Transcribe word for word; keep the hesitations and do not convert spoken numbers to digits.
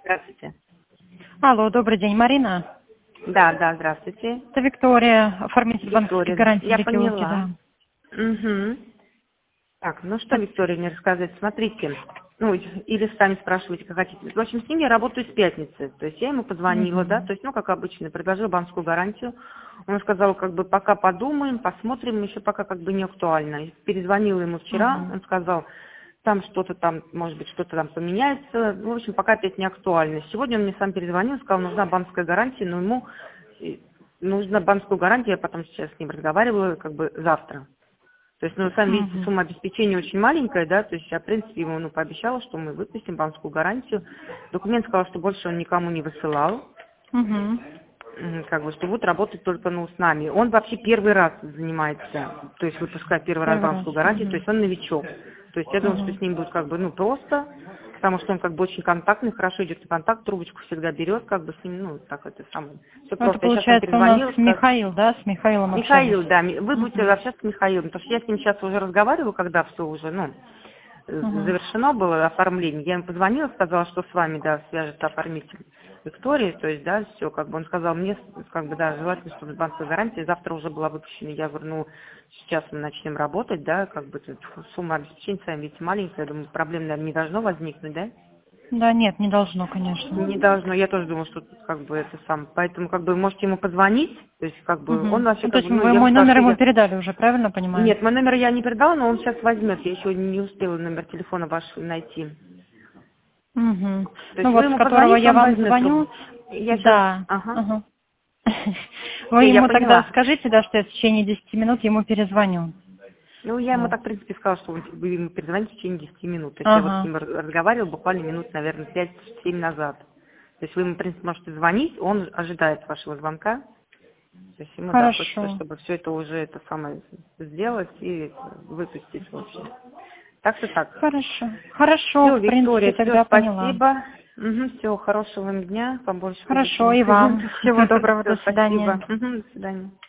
Здравствуйте. Алло, добрый день, Марина. Да, да, здравствуйте. Это Виктория, оформитель банковской Виктория, гарантии я Рикелки, поняла. да. Угу. Так, ну что, Виктория, мне рассказать? Смотрите, ну, или сами спрашиваете, как хотите. В общем, с ним я работаю с пятницы. То есть я ему позвонила, да, Мгм. то есть, ну, как обычно, предложила банковскую гарантию. Он сказал, как бы, пока подумаем, посмотрим, еще пока как бы не актуально. И перезвонила ему вчера, Мгм. он сказал, там что-то там, может быть, что-то там поменяется. Ну, в общем, пока опять не актуально. Сегодня он мне сам перезвонил, сказал, нужна банковская гарантия, но ему э, нужна банковскую гарантию, я потом сейчас с ним разговаривала, как бы завтра. То есть, ну, вы сами видите, Мгм. сумма обеспечения очень маленькая, да, то есть я, в принципе, ему, ну, пообещала, что мы выпустим банковскую гарантию. Документ сказал, что больше он никому не высылал, Мгм. М, как бы, что будет работать только, ну, с нами. Он вообще первый раз занимается, то есть выпускает первый раз Первый раз. банковскую гарантию, то Мгм. есть он новичок. То есть я думаю, что Мгм. с ним будет, как бы, ну, просто, потому что он, как бы, очень контактный, хорошо идет на контакт, трубочку всегда берет, как бы, с ним, ну, так это самое. Все Это просто. Я сейчас ему получается у нас перезвонила, сказала, Михаил, да? С Михаилом общались. Михаил, да, ми- вы будете Мгм. общаться с Михаилом, потому что я с ним сейчас уже разговариваю, когда все уже, ну, э, Мгм. завершено было оформление. Я ему позвонила, сказала, что с вами, да, свяжется оформитель Виктории, то есть, да, все, как бы он сказал мне, как бы, да, желательно, чтобы банковская гарантия завтра уже была выпущена. Я говорю, ну, сейчас мы начнем работать, да, как бы тут сумма обеспечения, сами видите, маленькая, я думаю, проблем, наверное, не должно возникнуть, да? Да, нет, не должно, конечно. Не должно, я тоже думаю, что тут как бы это сам. Поэтому как бы можете ему позвонить, то есть как бы он Мгм. вообще Ну, то как есть бы, ну вы я ему мой сказала, номер что ему я... передали уже, правильно понимаю? Нет, мой номер я не передала, но он сейчас возьмет, я еще не успела номер телефона ваш найти. Мгм. То Ну есть вы вот, с ему которого позвоните, я он вам возьмет звоню. трубку. Я сейчас, Да. ага, Ага. Вы все, я ему тогда поняла. скажите, да, что я в течение десяти минут ему перезвоню. Ну, я ему Вот. так, в принципе, сказала, что вы вы ему перезвоните в течение десяти минут. То есть я вот с Ага. ним р- разговаривала буквально минут, наверное, пять-семь назад. То есть вы ему, в принципе, можете звонить, он ожидает вашего звонка. То есть ему, да, хочется, Хорошо. чтобы все это уже это самое сделать и выпустить, в общем. Так что так. Хорошо. Хорошо, Все, в принципе, Виктория, все, тогда поняла. спасибо. Все, хорошего вам дня, побольше Хорошо, позитивных и вам. клиентов. Всего доброго, Все, до свидания. спасибо. Мгм, до свидания.